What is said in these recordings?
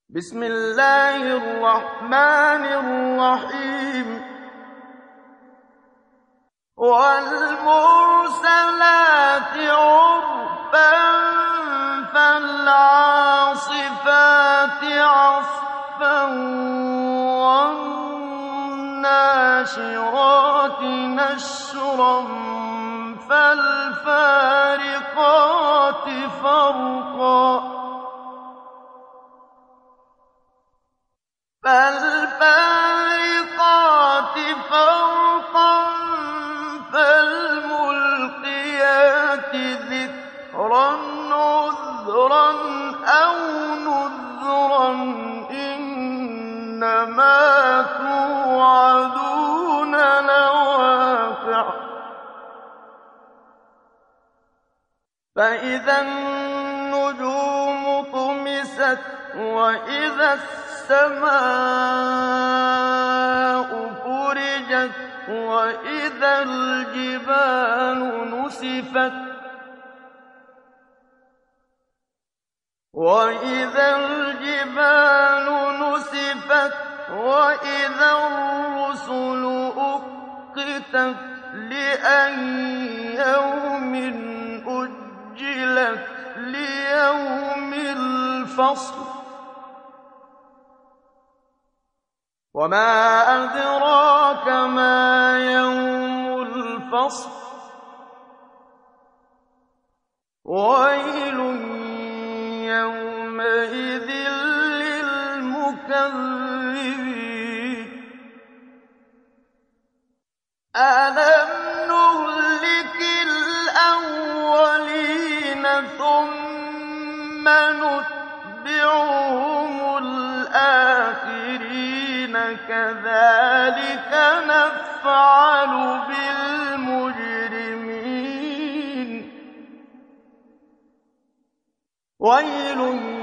بسم الله الرحمن الرحيم والمرسلات عرفا فالعاصفات عصفا والناشرات نشرا فالفارقات فرقا فالملقيات ذكرا عذرا أو نذرا إنما توعدون لواقع فإذا النجوم طمست وإذا السماء فرجت وإذا الجبال نسفت وإذا الرسل أقتت لأي يوم أجلت ليوم الفصل وما أدراك ما يوم الفصل ويل يومئذ للمكذبين ألم نهلك الأولين ثم نتبعهم الآخرين كذلك نفعل بالمجرمين ويل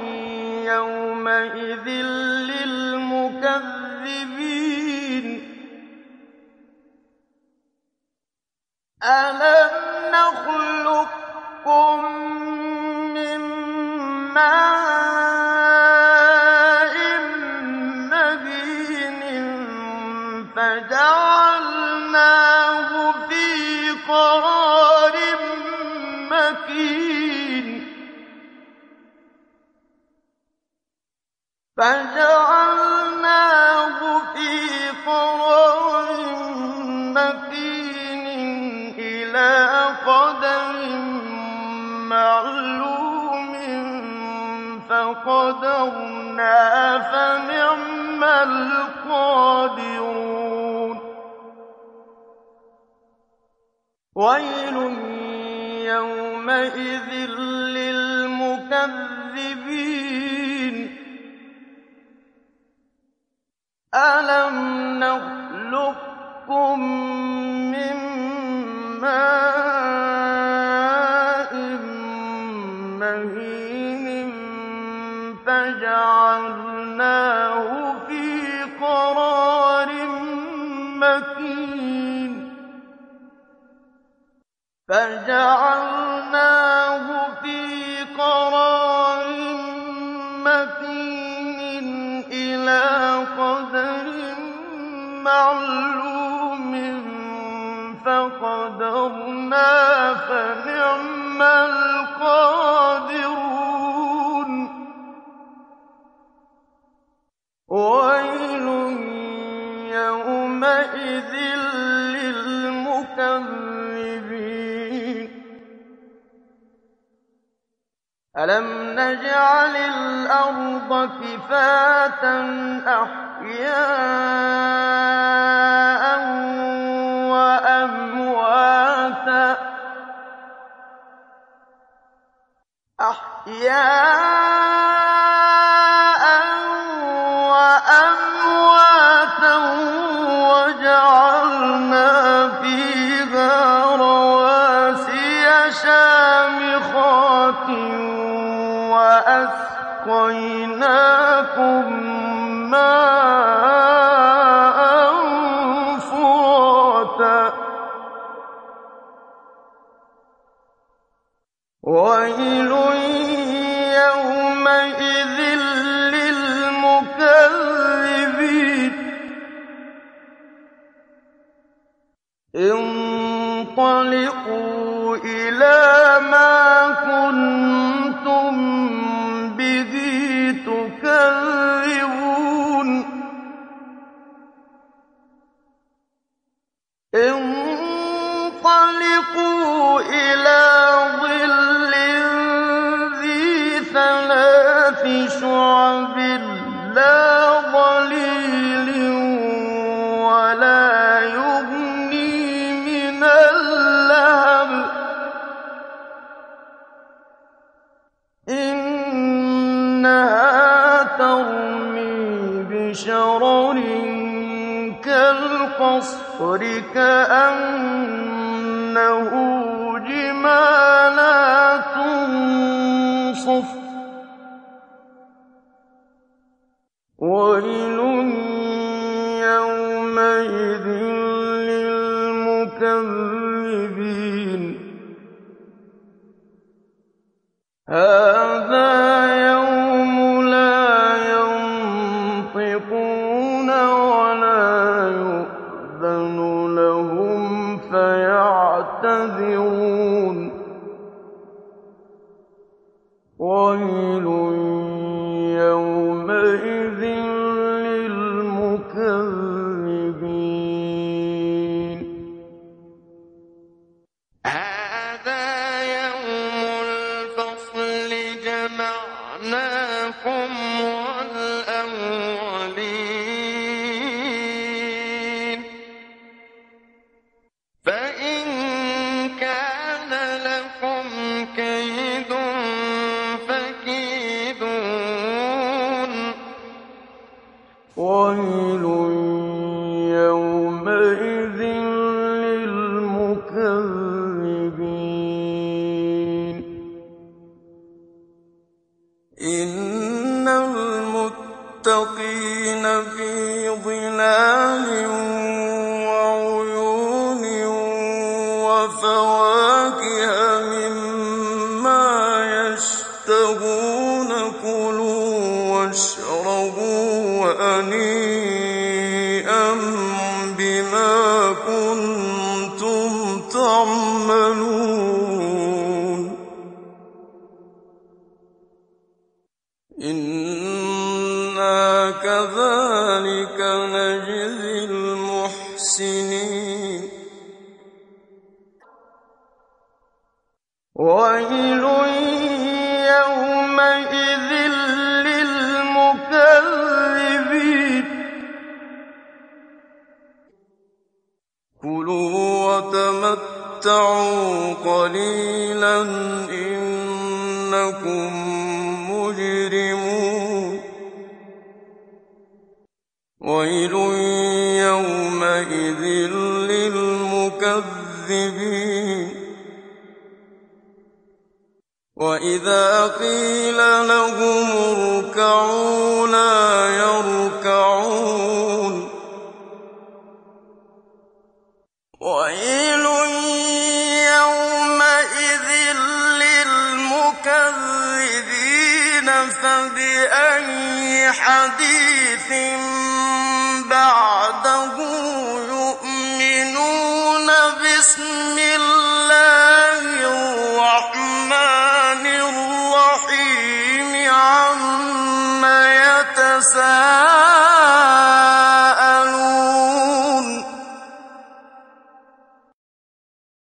يومئذ للمكذبين ألم نخلقكم من ماء مهين فجعلناه في قرار مكين إلى قدر معلوم فقدرنا فنعم القادرون ويل يومئذ للمكذبين ألم نخلقكم من ماء مهين فجعلناه في قرار مكين إلى قدر معلوم فقدرنا فنعم القادرون ويل يومئذ للمكذبين ألم نجعل الأرض كفاتا أحياء وأمواتا وجعلنا فيها رواسي شامخات وأسقيناكم ماء فراتا ويل يومئذ للمكذبين انطَلِقُوا إِلَىٰ مَا كُنتُم بِهِ تُكَذِّبُونَ انطَلِقُوا إِلَىٰ ظِلٍّ ذِي ثَلَاثِ شُعَبٍ لَّا ظَلِيلٍ وَلَا يُغْنِي مِنَ اللَّهَبِ إِنَّهَا تَرْمِي بِشَرَرٍ كَالْقَصْرِ كَأَنَّهُ جِمَالَتٌ صُفْرٌ وَيْلٌ يَوْمَئِذٍ لِّلْمُكَذِّبِينَ هَٰذَا يَوْمُ لَا يَنطِقُونَ وَلَا يُؤْذَنُ لَهُمْ فَيَعْتَذِرُونَ وَيْلٌ يَوْمَئِذٍ لِّلْمُكَذِّبِينَ هَٰذَا يَوْمُ الْفَصْلِ جَمَعْنَاكُمْ وَالْأَوَّلِينَ فَإِن كَانَ لَكُمْ كَيْدٌ فَكِيدُونِ وَيْلٌ يَوْمَئِذٍ لِّلْمُكَذِّبِينَ إِنَّ الْمُتَّقِينَ فِي ظِلَالٍ وَعُيُونٍ وَفَوَاكِهَ مِمَّا يَشْتَهُونَ كُلُوا وَاشْرَبُوا هَنِيئًا بِمَا كُنتُمْ تَعْمَلُونَ إِنَّا كَذَٰلِكَ نَجْزِي الْمُحْسِنِينَ وَيْلٌ يَوْمَئِذٍ لِّلْمُكَذِّبِينَ كُلُوا وَتَمَتَّعُوا قَلِيلًا إِنَّكُم مُّجْرِمُونَ وَيْلٌ يَوْمَئِذٍ لِّلْمُكَذِّبِينَ وَإِذَا قِيلَ لَهُمُ ارْكَعُوا لَا يَرْكَعُونَ وَيْلٌ يَوْمَئِذٍ لِّلْمُكَذِّبِينَ فَبِأَيِّ حَدِيثٍ بَعْدَهُ يُؤْمِنُونَ بِسْمِ اللَّهِ الرَّحْمَٰنِ الرَّحِيمِ عَمَّ يَتَسَاءَلُونَ